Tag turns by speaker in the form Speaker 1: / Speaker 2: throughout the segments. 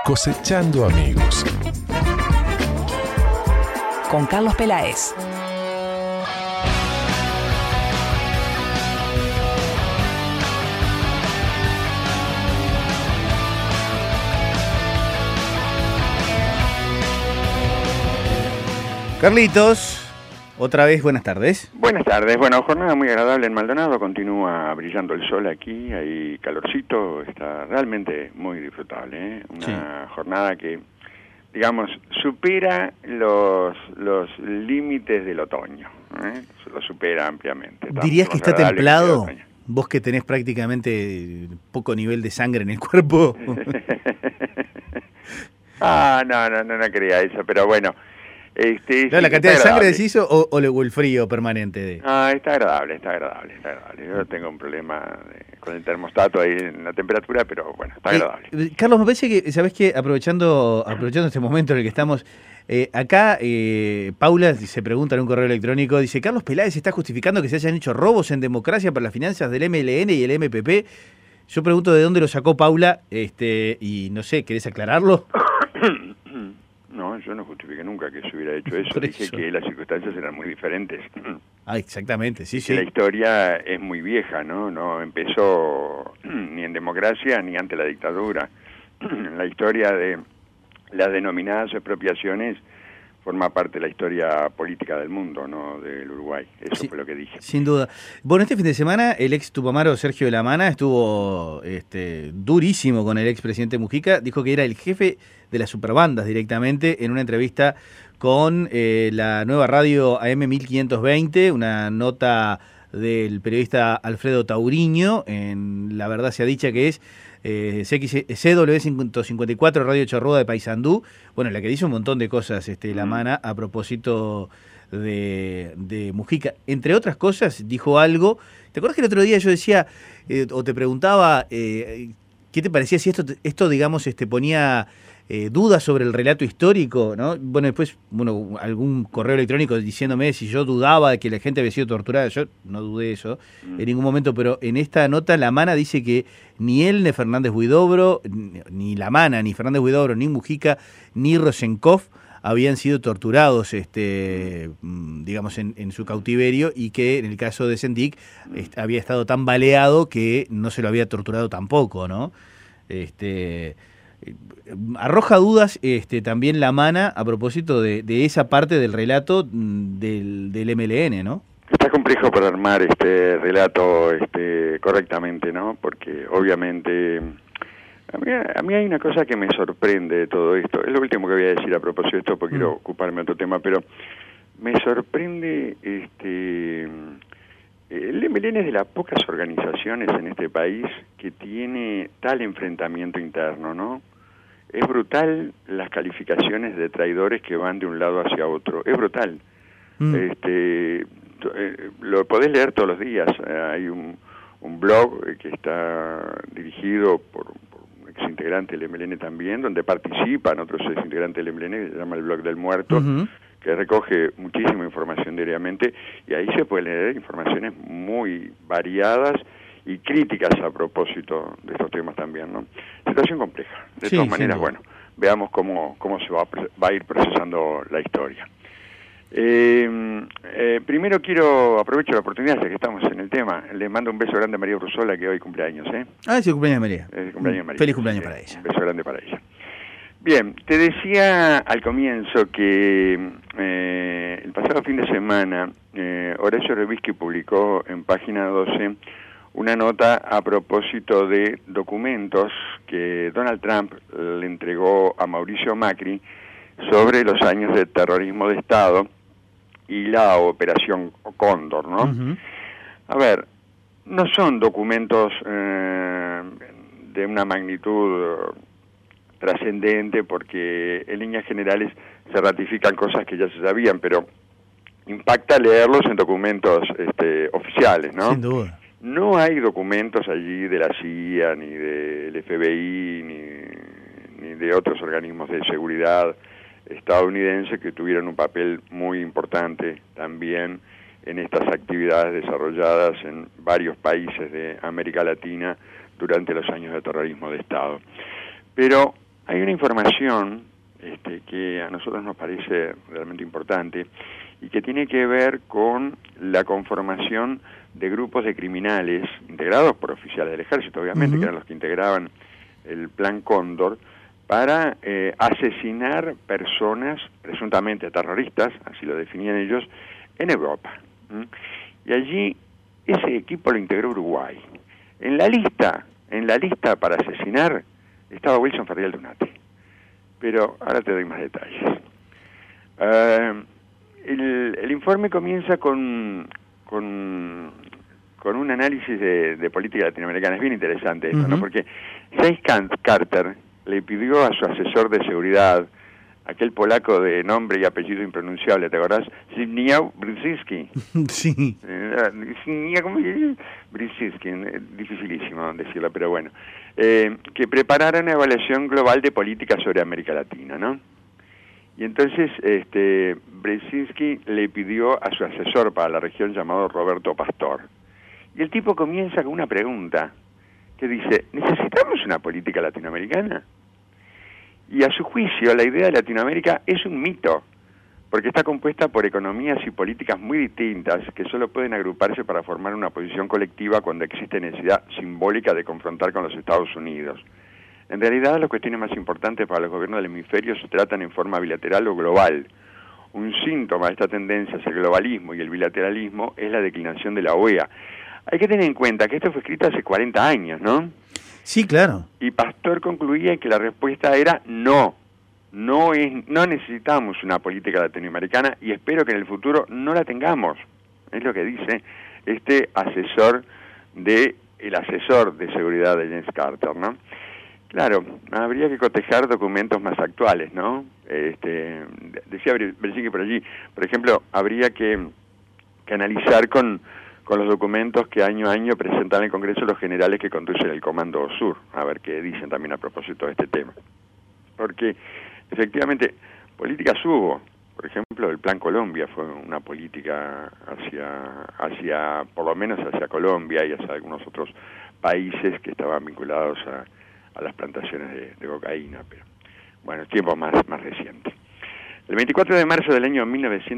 Speaker 1: Cosechando amigos.
Speaker 2: Con Carlos Peláez.
Speaker 3: Carlitos, otra vez buenas tardes.
Speaker 4: Buenas tardes, bueno, jornada muy agradable en Maldonado, continúa brillando el sol aquí, hay calorcito, está realmente muy disfrutable, Una jornada que, digamos, supera los límites del otoño, lo supera ampliamente.
Speaker 3: ¿Dirías que está templado? Vos que tenés prácticamente poco nivel de sangre en el cuerpo.
Speaker 4: No quería eso, pero bueno.
Speaker 3: No, ¿la cantidad de sangre decís o el frío permanente?
Speaker 4: Está agradable. Yo tengo un problema con el termostato ahí en la temperatura, pero bueno, está agradable.
Speaker 3: Carlos, me parece que, ¿sabés qué? Aprovechando este momento en el que estamos, acá Paula se pregunta en un correo electrónico, dice, Carlos Peláez está justificando que se hayan hecho robos en democracia para las finanzas del MLN y el MPP. Yo pregunto de dónde lo sacó Paula, y no sé, ¿querés aclararlo?
Speaker 4: No, yo no justifiqué nunca que se hubiera hecho eso. Dije que las circunstancias eran muy diferentes.
Speaker 3: Exactamente, sí.
Speaker 4: La historia es muy vieja, ¿no? No empezó ni en democracia ni ante la dictadura. La historia de las denominadas expropiaciones forma parte de la historia política del mundo, ¿no? Del Uruguay. Eso fue lo que dije.
Speaker 3: Sin duda. Bueno, este fin de semana el ex Tupamaro Sergio de la Mana estuvo durísimo con el expresidente Mujica. Dijo que era el jefe de las superbandas directamente en una entrevista con la nueva radio AM 1520, una nota del periodista Alfredo Tauriño, en La Verdad Sea Dicha, que es CW 154, Radio Chorroa de Paysandú, bueno, la que dice un montón de cosas la Mana a propósito de Mujica. Entre otras cosas, dijo algo. ¿Te acuerdas que el otro día yo decía, o te preguntaba, qué te parecía si esto digamos, ponía dudas sobre el relato histórico, ¿no? Bueno, después, algún correo electrónico diciéndome si yo dudaba de que la gente había sido torturada. Yo no dudé eso en ningún momento, pero en esta nota la Mana dice que ni él, ni Fernández Huidobro, ni la Mana, ni Fernández Huidobro, ni Mujica, ni Rosenkopf habían sido torturados, digamos, en su cautiverio, y que en el caso de Sendik había estado tan baleado que no se lo había torturado tampoco, ¿no? Arroja dudas también la Mana a propósito de esa parte del relato del MLN, ¿no?
Speaker 4: Está complejo para armar este relato correctamente, ¿no? Porque obviamente a mí hay una cosa que me sorprende de todo esto. Es lo último que voy a decir a propósito de esto, porque quiero ocuparme de otro tema, pero me sorprende el MLN es de las pocas organizaciones en este país que tiene tal enfrentamiento interno, ¿no? Es brutal las calificaciones de traidores que van de un lado hacia otro. Es brutal. Lo podés leer todos los días. Hay un blog que está dirigido por un exintegrante del MLN también, donde participan otros exintegrantes del MLN, que se llama el Blog del Muerto, que recoge muchísima información diariamente, y ahí se pueden leer informaciones muy variadas y críticas a propósito de estos temas también, ¿no? Situación compleja. De todas maneras, bueno, veamos cómo se va a ir procesando la historia. Primero aprovecho la oportunidad, ya que estamos en el tema, le mando un beso grande a María Brusola, que hoy cumpleaños,
Speaker 3: es el cumpleaños de María. Feliz cumpleaños para ella.
Speaker 4: Un beso grande para ella. Bien, te decía al comienzo que el pasado fin de semana Horacio Revitsky publicó en Página 12 una nota a propósito de documentos que Donald Trump le entregó a Mauricio Macri sobre los años de terrorismo de Estado y la Operación Cóndor, ¿no? A ver, no son documentos de una magnitud trascendente, porque en líneas generales se ratifican cosas que ya se sabían, pero impacta leerlos en documentos oficiales, ¿no?
Speaker 3: Sin duda.
Speaker 4: No hay documentos allí de la CIA, ni del FBI, ni de otros organismos de seguridad estadounidenses que tuvieron un papel muy importante también en estas actividades desarrolladas en varios países de América Latina durante los años de terrorismo de Estado. Pero hay una información que a nosotros nos parece realmente importante y que tiene que ver con la conformación de grupos de criminales integrados por oficiales del ejército, obviamente, que eran los que integraban el Plan Cóndor, para asesinar personas presuntamente terroristas, así lo definían ellos, en Europa. Y allí ese equipo lo integró Uruguay. En la lista para asesinar estaba Wilson Ferrial Donati. Pero ahora te doy más detalles. El informe comienza con un análisis de política latinoamericana. Es bien interesante esto, ¿no? Porque James Carter le pidió a su asesor de seguridad, aquel polaco de nombre y apellido impronunciable, ¿te acordás? Zbigniew Brzezinski.
Speaker 3: Sí.
Speaker 4: Brzezinski, dificilísimo decirlo, pero bueno. Que preparara una evaluación global de política sobre América Latina, ¿no? Y entonces Brzezinski le pidió a su asesor para la región llamado Roberto Pastor. Y el tipo comienza con una pregunta que dice, ¿necesitamos una política latinoamericana? Y a su juicio, la idea de Latinoamérica es un mito, porque está compuesta por economías y políticas muy distintas que solo pueden agruparse para formar una posición colectiva cuando existe necesidad simbólica de confrontar con los Estados Unidos. En realidad, las cuestiones más importantes para los gobiernos del hemisferio se tratan en forma bilateral o global. Un síntoma de esta tendencia hacia el globalismo y el bilateralismo es la declinación de la OEA. Hay que tener en cuenta que esto fue escrito hace 40 años, ¿no?
Speaker 3: Sí, claro.
Speaker 4: Y Pastor concluía que la respuesta era no. No necesitamos una política latinoamericana y espero que en el futuro no la tengamos. Es lo que dice el asesor de seguridad de James Carter, ¿no? Claro, habría que cotejar documentos más actuales, ¿no? Decía Brzezinski por allí, por ejemplo, habría que analizar con los documentos que año a año presentan el Congreso los generales que conducen el Comando Sur, a ver qué dicen también a propósito de este tema. Porque, efectivamente, políticas hubo. Por ejemplo, el Plan Colombia fue una política hacia por lo menos hacia Colombia y hacia algunos otros países que estaban vinculados a las plantaciones de cocaína, pero bueno, tiempo más reciente. El 24 de marzo del año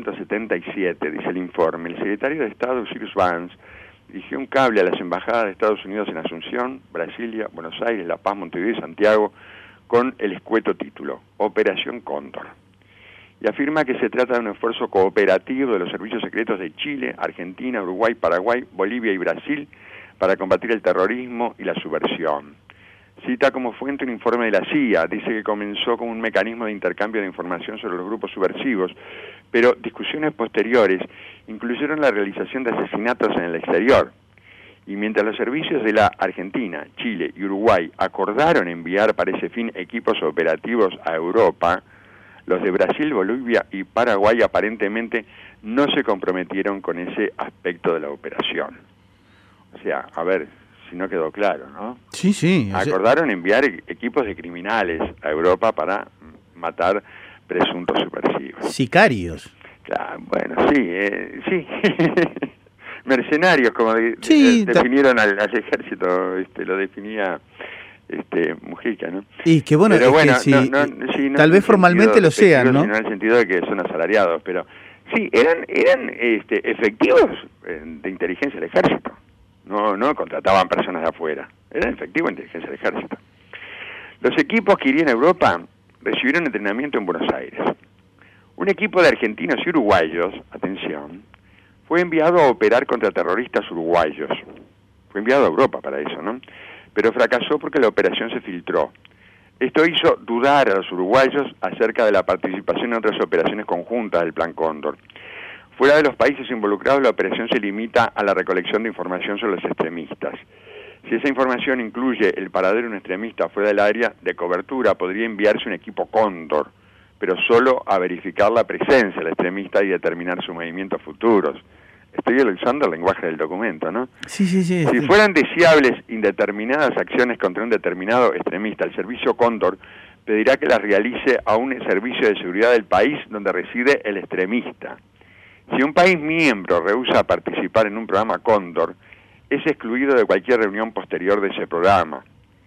Speaker 4: 1977, dice el informe, el secretario de Estado, Cyrus Vance, dirigió un cable a las embajadas de Estados Unidos en Asunción, Brasilia, Buenos Aires, La Paz, Montevideo y Santiago, con el escueto título, Operación Cóndor. Y afirma que se trata de un esfuerzo cooperativo de los servicios secretos de Chile, Argentina, Uruguay, Paraguay, Bolivia y Brasil para combatir el terrorismo y la subversión. Cita como fuente un informe de la CIA, dice que comenzó como un mecanismo de intercambio de información sobre los grupos subversivos, pero discusiones posteriores incluyeron la realización de asesinatos en el exterior. Y mientras los servicios de la Argentina, Chile y Uruguay acordaron enviar para ese fin equipos operativos a Europa, los de Brasil, Bolivia y Paraguay aparentemente no se comprometieron con ese aspecto de la operación. O sea, a ver, si no quedó claro, ¿no?
Speaker 3: Sí, sí.
Speaker 4: Acordaron enviar equipos de criminales a Europa para matar presuntos subversivos.
Speaker 3: Sicarios.
Speaker 4: Claro, bueno, sí. Mercenarios, como
Speaker 3: Sí,
Speaker 4: definieron al ejército, lo definía Mujica, ¿no?
Speaker 3: Y que bueno,
Speaker 4: pero bueno,
Speaker 3: sí, tal vez formalmente lo sean, ¿no?
Speaker 4: Sino en el sentido de que son asalariados, pero sí, eran efectivos de inteligencia del ejército. No contrataban personas de afuera, eran efectivos de inteligencia del ejército. Los equipos que irían a Europa recibieron entrenamiento en Buenos Aires. Un equipo de argentinos y uruguayos, atención, fue enviado a operar contra terroristas uruguayos. Fue enviado a Europa para eso, ¿no? Pero fracasó porque la operación se filtró. Esto hizo dudar a los uruguayos acerca de la participación en otras operaciones conjuntas del Plan Cóndor. Fuera de los países involucrados, la operación se limita a la recolección de información sobre los extremistas. Si esa información incluye el paradero de un extremista fuera del área de cobertura, podría enviarse un equipo Cóndor, pero solo a verificar la presencia del extremista y determinar sus movimientos futuros. Estoy usando el lenguaje del documento, ¿no?
Speaker 3: Sí.
Speaker 4: Si fueran deseables indeterminadas acciones contra un determinado extremista, el servicio Cóndor pedirá que las realice a un servicio de seguridad del país donde reside el extremista. Si un país miembro rehúsa participar en un programa Cóndor, es excluido de cualquier reunión posterior de ese programa.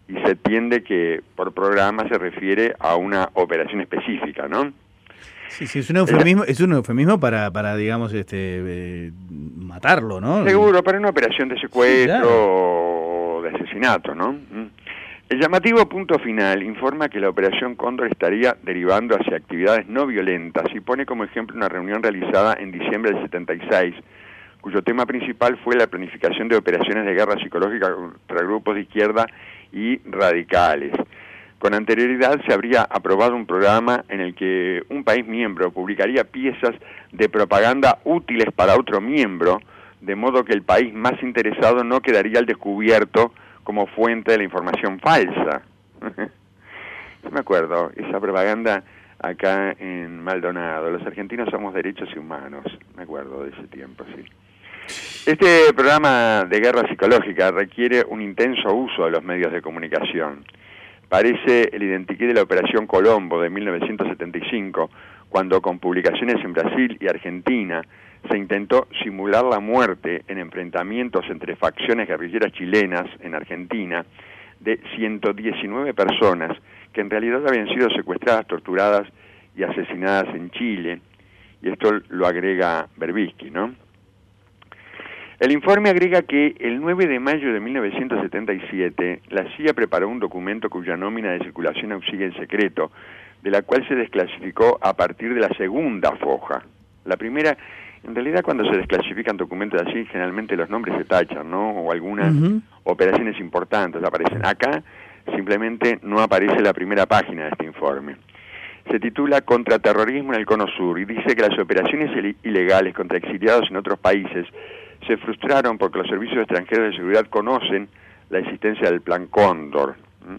Speaker 4: y se entiende que por programa se refiere a una operación específica, ¿no?
Speaker 3: Sí, sí, es un eufemismo para digamos, matarlo, ¿no?
Speaker 4: Seguro, para una operación de secuestro,
Speaker 3: sí, claro,
Speaker 4: o de asesinato, ¿no? El llamativo punto final informa que la Operación Cóndor estaría derivando hacia actividades no violentas y pone como ejemplo una reunión realizada en diciembre del 76, cuyo tema principal fue la planificación de operaciones de guerra psicológica contra grupos de izquierda y radicales. Con anterioridad se habría aprobado un programa en el que un país miembro publicaría piezas de propaganda útiles para otro miembro, de modo que el país más interesado no quedaría al descubierto como fuente de la información falsa. Yo me acuerdo, esa propaganda acá en Maldonado, los argentinos somos derechos y humanos, me acuerdo de ese tiempo, sí. Este programa de guerra psicológica requiere un intenso uso de los medios de comunicación. Parece el identikit de la Operación Colombo de 1975, cuando con publicaciones en Brasil y Argentina se intentó simular la muerte en enfrentamientos entre facciones guerrilleras chilenas en Argentina de 119 personas que en realidad habían sido secuestradas, torturadas y asesinadas en Chile, y esto lo agrega Berbisky, ¿no? El informe agrega que el 9 de mayo de 1977 la CIA preparó un documento cuya nómina de circulación aún sigue en secreto, de la cual se desclasificó a partir de la segunda foja. La primera, en realidad cuando se desclasifican documentos así, generalmente los nombres se tachan, ¿no? O algunas operaciones importantes aparecen. Acá simplemente no aparece la primera página de este informe. Se titula Contraterrorismo en el Cono Sur y dice que las operaciones ilegales contra exiliados en otros países se frustraron porque los servicios extranjeros de seguridad conocen la existencia del Plan Cóndor.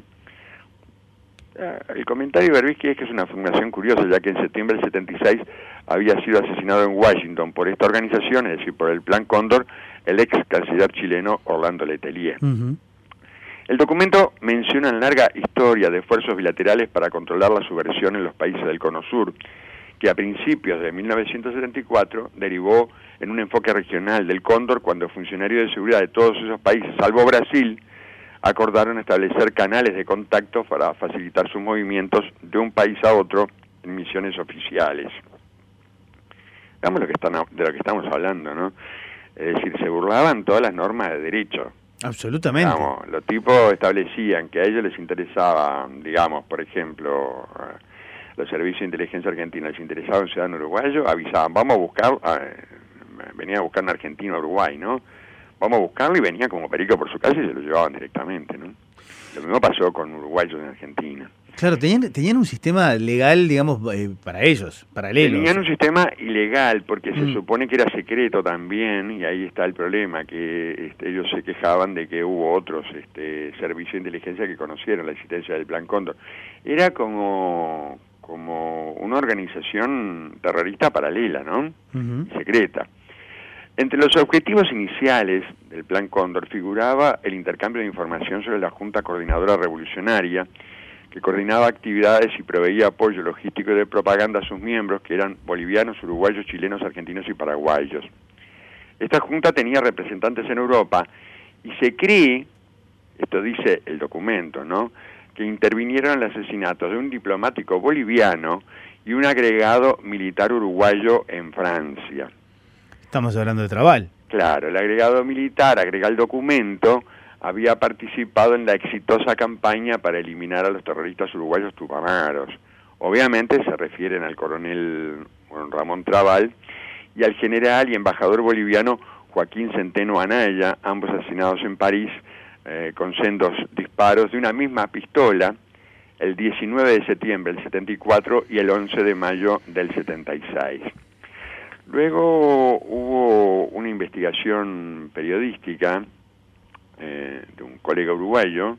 Speaker 4: El comentario de Berbisky es que es una afirmación curiosa, ya que en septiembre del 76 había sido asesinado en Washington por esta organización, es decir, por el Plan Cóndor, el ex canciller chileno Orlando Letelier. El documento menciona una larga historia de esfuerzos bilaterales para controlar la subversión en los países del Cono Sur, que a principios de 1974 derivó en un enfoque regional del Cóndor cuando funcionarios de seguridad de todos esos países, salvo Brasil, acordaron establecer canales de contacto para facilitar sus movimientos de un país a otro en misiones oficiales. Veamos de lo que estamos hablando, ¿no? Es decir, se burlaban todas las normas de derecho.
Speaker 3: Absolutamente.
Speaker 4: Digamos, los tipos establecían que a ellos les interesaba, digamos, por ejemplo, los servicios de inteligencia argentina les interesaba un ciudadano uruguayo, avisaban, vamos a buscar, venía a buscar un argentino a Uruguay, ¿no? Vamos a buscarlo y venía como perico por su casa y se lo llevaban directamente, ¿no? Lo mismo pasó con uruguayos en Argentina.
Speaker 3: Claro, tenían un sistema legal, digamos, para ellos, paralelo.
Speaker 4: Tenían un sistema ilegal porque se supone que era secreto también, y ahí está el problema, que ellos se quejaban de que hubo otros servicios de inteligencia que conocieron la existencia del Plan Cóndor. Era como una organización terrorista paralela, ¿no? Secreta. Entre los objetivos iniciales del Plan Cóndor figuraba el intercambio de información sobre la Junta Coordinadora Revolucionaria, que coordinaba actividades y proveía apoyo logístico y de propaganda a sus miembros, que eran bolivianos, uruguayos, chilenos, argentinos y paraguayos. Esta junta tenía representantes en Europa y se cree, esto dice el documento, ¿no?, que intervinieron en el asesinato de un diplomático boliviano y un agregado militar uruguayo en Francia.
Speaker 3: Estamos hablando de Trabal.
Speaker 4: Claro, el agregado militar, agrega el documento, había participado en la exitosa campaña para eliminar a los terroristas uruguayos tupamaros. Obviamente se refieren al coronel Ramón Trabal y al general y embajador boliviano Joaquín Centeno Anaya, ambos asesinados en París con sendos disparos de una misma pistola el 19 de septiembre del 74 y el 11 de mayo del 76. Luego hubo una investigación periodística de un colega uruguayo,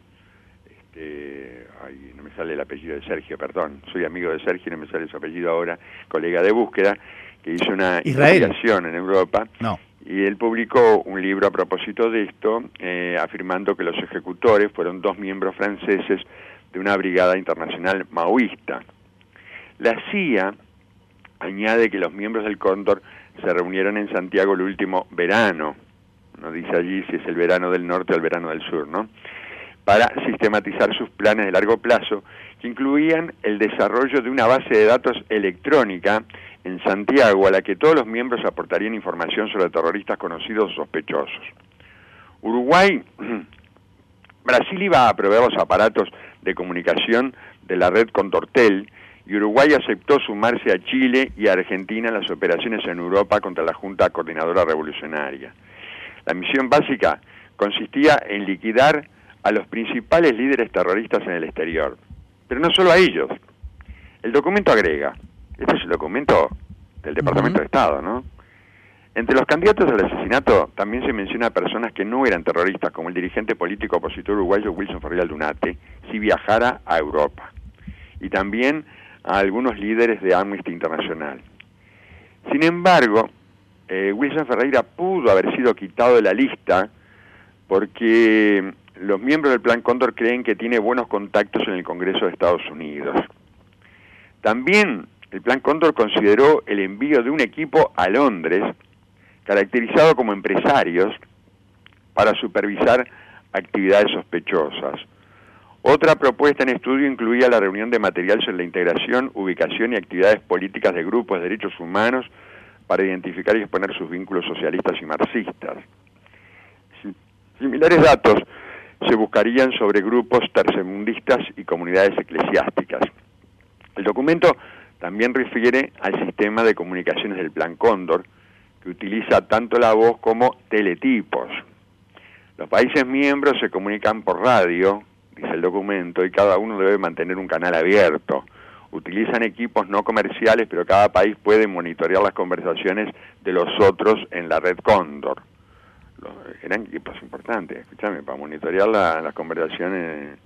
Speaker 4: no me sale el apellido de Sergio, perdón, soy amigo de Sergio y no me sale su apellido ahora, colega de búsqueda, que hizo una investigación en Europa, y él publicó un libro a propósito de esto, afirmando que los ejecutores fueron 2 miembros franceses de una brigada internacional maoísta. La CIA añade que los miembros del Cóndor se reunieron en Santiago el último verano, no dice allí si es el verano del norte o el verano del sur, ¿no? para sistematizar sus planes de largo plazo, que incluían el desarrollo de una base de datos electrónica en Santiago a la que todos los miembros aportarían información sobre terroristas conocidos o sospechosos. Uruguay, Brasil iba a proveer los aparatos de comunicación de la red Condortel, y Uruguay aceptó sumarse a Chile y a Argentina en las operaciones en Europa contra la Junta Coordinadora Revolucionaria. La misión básica consistía en liquidar a los principales líderes terroristas en el exterior, pero no solo a ellos. El documento agrega, este es el documento del Departamento de Estado, ¿no? Entre los candidatos al asesinato también se menciona a personas que no eran terroristas, como el dirigente político opositor uruguayo Wilson Ferreira Aldunate, si viajara a Europa, y también a algunos líderes de Amnesty Internacional. Sin embargo, Wilson Ferreira pudo haber sido quitado de la lista porque los miembros del Plan Cóndor creen que tiene buenos contactos en el Congreso de Estados Unidos. También el Plan Cóndor consideró el envío de un equipo a Londres, caracterizado como empresarios, para supervisar actividades sospechosas. Otra propuesta en estudio incluía la reunión de material sobre la integración, ubicación y actividades políticas de grupos de derechos humanos para identificar y exponer sus vínculos socialistas y marxistas. Similares datos se buscarían sobre grupos tercermundistas y comunidades eclesiásticas. El documento también refiere al sistema de comunicaciones del Plan Cóndor, que utiliza tanto la voz como teletipos. Los países miembros se comunican por radio, dice el documento, y cada uno debe mantener un canal abierto. Utilizan equipos no comerciales, pero cada país puede monitorear las conversaciones de los otros en la red Cóndor. Eran equipos importantes, escúchame, para monitorear las conversaciones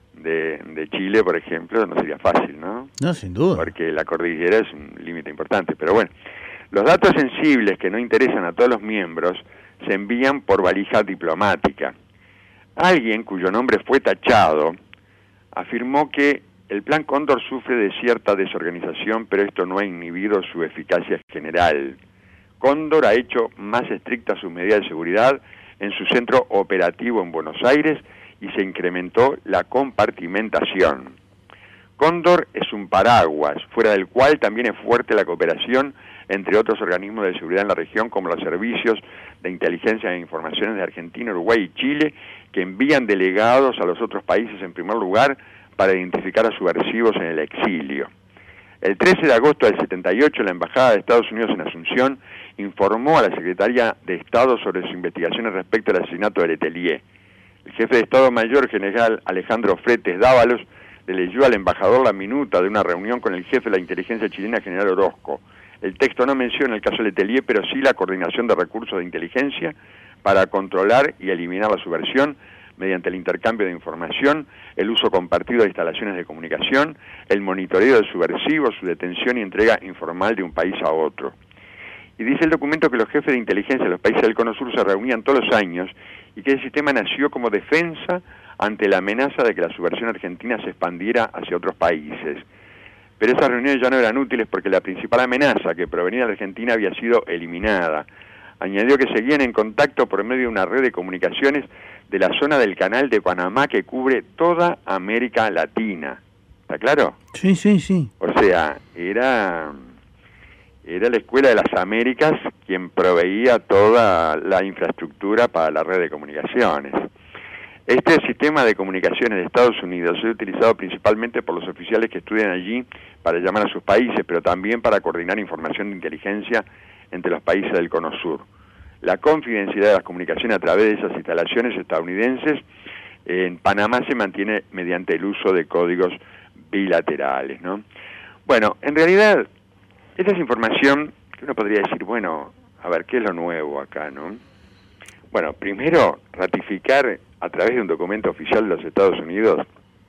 Speaker 4: de Chile, por ejemplo, no sería fácil, ¿no?
Speaker 3: No, sin duda.
Speaker 4: Porque la cordillera es un límite importante, pero bueno. Los datos sensibles que no interesan a todos los miembros se envían por valija diplomática. Alguien cuyo nombre fue tachado afirmó que el Plan Cóndor sufre de cierta desorganización, pero esto no ha inhibido su eficacia general. Cóndor ha hecho más estrictas sus medidas de seguridad en su centro operativo en Buenos Aires y se incrementó la compartimentación. Cóndor es un paraguas, fuera del cual también es fuerte la cooperación entre otros organismos de seguridad en la región, como los servicios de inteligencia e informaciones de Argentina, Uruguay y Chile, que envían delegados a los otros países en primer lugar para identificar a subversivos en el exilio. El 13 de agosto del 78, la Embajada de Estados Unidos en Asunción informó a la Secretaría de Estado sobre sus investigaciones respecto al asesinato de Letelier. El jefe de Estado Mayor, general Alejandro Fretes Dávalos, le leyó al embajador la minuta de una reunión con el jefe de la inteligencia chilena, general Orozco. El texto no menciona el caso Letelier, pero sí la coordinación de recursos de inteligencia para controlar y eliminar la subversión mediante el intercambio de información, el uso compartido de instalaciones de comunicación, el monitoreo de subversivos, su detención y entrega informal de un país a otro. Y dice el documento que los jefes de inteligencia de los países del Cono Sur se reunían todos los años y que el sistema nació como defensa ante la amenaza de que la subversión argentina se expandiera hacia otros países. Pero esas reuniones ya no eran útiles porque la principal amenaza que provenía de Argentina había sido eliminada. Añadió que seguían en contacto por medio de una red de comunicaciones de la zona del Canal de Panamá que cubre toda América Latina. ¿Está claro?
Speaker 3: Sí, sí, sí.
Speaker 4: O sea, era la Escuela de las Américas quien proveía toda la infraestructura para la red de comunicaciones. Este sistema de comunicaciones de Estados Unidos es utilizado principalmente por los oficiales que estudian allí para llamar a sus países, pero también para coordinar información de inteligencia entre los países del Cono Sur. La confidencialidad de las comunicaciones a través de esas instalaciones estadounidenses en Panamá se mantiene mediante el uso de códigos bilaterales, ¿no? Bueno, en realidad, esta es información que uno podría decir, bueno, a ver, ¿qué es lo nuevo acá, no? Bueno, primero, ratificar a través de un documento oficial de los Estados Unidos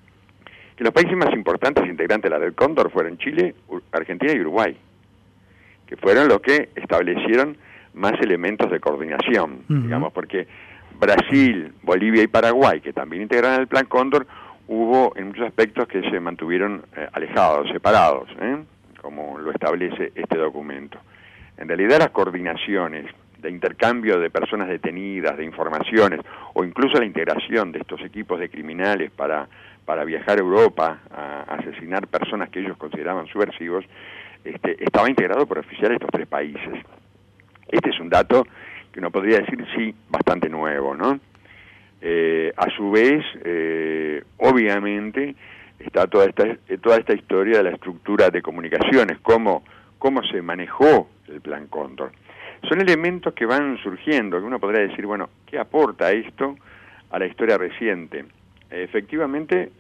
Speaker 4: que los países más importantes integrantes de la Red Cóndor fueron Chile, Argentina y Uruguay, que fueron los que establecieron más elementos de coordinación, digamos, porque Brasil, Bolivia y Paraguay, que también integraron el Plan Cóndor, hubo en muchos aspectos que se mantuvieron alejados, separados, como lo establece este documento. En realidad las coordinaciones de intercambio de personas detenidas, de informaciones, o incluso la integración de estos equipos de criminales para viajar a Europa a asesinar personas que ellos consideraban subversivos, estaba integrado por oficiales de estos 3 países. Este es un dato que uno podría decir, sí, bastante nuevo, ¿no? A su vez, obviamente, está toda esta historia de la estructura de comunicaciones, cómo se manejó el Plan Cóndor. Son elementos que van surgiendo, que uno podría decir, bueno, ¿qué aporta esto a la historia reciente? Efectivamente,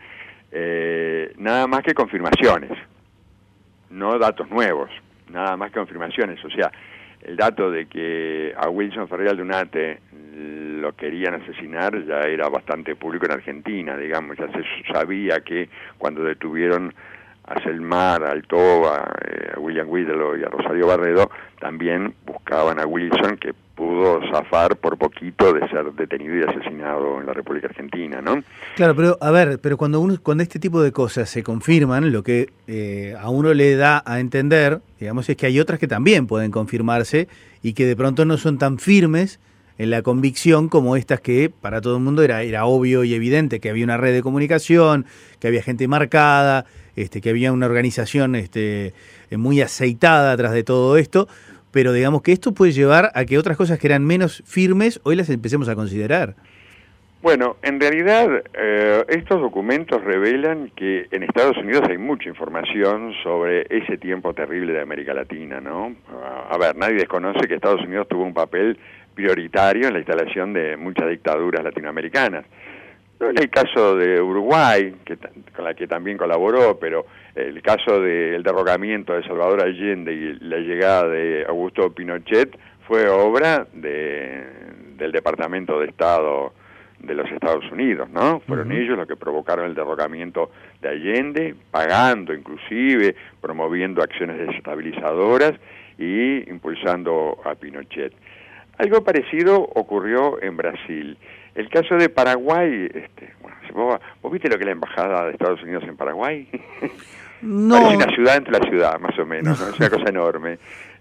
Speaker 4: nada más que confirmaciones, no datos nuevos, nada más que confirmaciones. O sea, el dato de que a Wilson Ferrer Aldunate lo querían asesinar ya era bastante público en Argentina, digamos, ya se sabía que cuando detuvieron a Selmar, a Altoba, a William Whitlow y a Rosario Barredo, también buscaban a Wilson, que pudo zafar por poquito de ser detenido y asesinado en la República Argentina, ¿no?
Speaker 3: Claro, pero a ver, pero cuando este tipo de cosas se confirman, lo que a uno le da a entender, digamos, es que hay otras que también pueden confirmarse y que de pronto no son tan firmes en la convicción como estas que para todo el mundo era obvio y evidente que había una red de comunicación, que había gente marcada, que había una organización muy aceitada atrás de todo esto, pero digamos que esto puede llevar a que otras cosas que eran menos firmes hoy las empecemos a considerar.
Speaker 4: Bueno, en realidad estos documentos revelan que en Estados Unidos hay mucha información sobre ese tiempo terrible de América Latina, ¿no? A ver, nadie desconoce que Estados Unidos tuvo un papel prioritario en la instalación de muchas dictaduras latinoamericanas. No en el caso de Uruguay, con la que también colaboró, pero el caso del derrocamiento de Salvador Allende y la llegada de Augusto Pinochet fue obra del Departamento de Estado de los Estados Unidos, ¿no? Fueron ellos los que provocaron el derrocamiento de Allende, pagando inclusive, promoviendo acciones desestabilizadoras y impulsando a Pinochet. Algo parecido ocurrió en Brasil. El caso de Paraguay, bueno, ¿vos viste lo que es la embajada de Estados Unidos en Paraguay?
Speaker 3: No.
Speaker 4: Parece una ciudad entre la ciudad, más o menos, ¿no? Es una cosa enorme.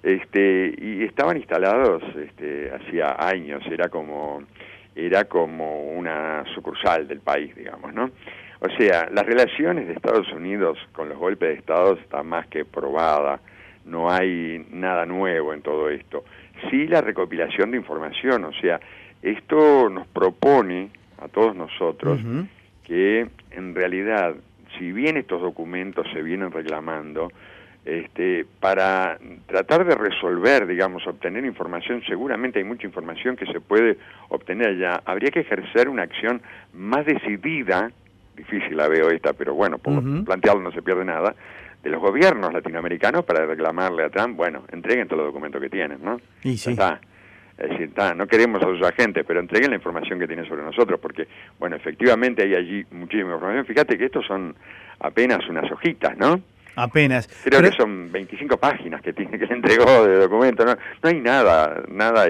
Speaker 4: Y estaban instalados hacía años, era como una sucursal del país, digamos, ¿no? O sea, las relaciones de Estados Unidos con los golpes de Estado están más que probada, no hay nada nuevo en todo esto. Sí, la recopilación de información, o sea, esto nos propone a todos nosotros que en realidad, si bien estos documentos se vienen reclamando, para tratar de resolver, digamos, obtener información, seguramente hay mucha información que se puede obtener allá, habría que ejercer una acción más decidida, difícil la veo esta, pero bueno, por plantearlo no se pierde nada, de los gobiernos latinoamericanos para reclamarle a Trump, bueno, entreguen todos los documentos que tienen, ¿no?
Speaker 3: Y sí.
Speaker 4: Está. Es decir, no queremos a sus agentes, pero entreguen la información que tienen sobre nosotros, porque, bueno, efectivamente hay allí muchísima información. Fíjate que estos son apenas unas hojitas, ¿no?
Speaker 3: Apenas.
Speaker 4: Creo que son 25 páginas que le entregó de documento, no hay nada,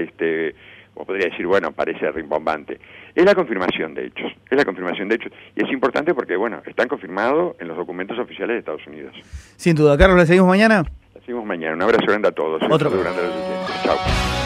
Speaker 4: o podría decir, bueno, parece rimbombante. Es la confirmación de hechos, y es importante porque, bueno, están confirmados en los documentos oficiales de Estados Unidos.
Speaker 3: Sin duda. Carlos, ¿la seguimos mañana?
Speaker 4: La seguimos mañana. Un abrazo grande a todos.
Speaker 3: Otro.
Speaker 4: Un abrazo grande a los oyentes. Chao.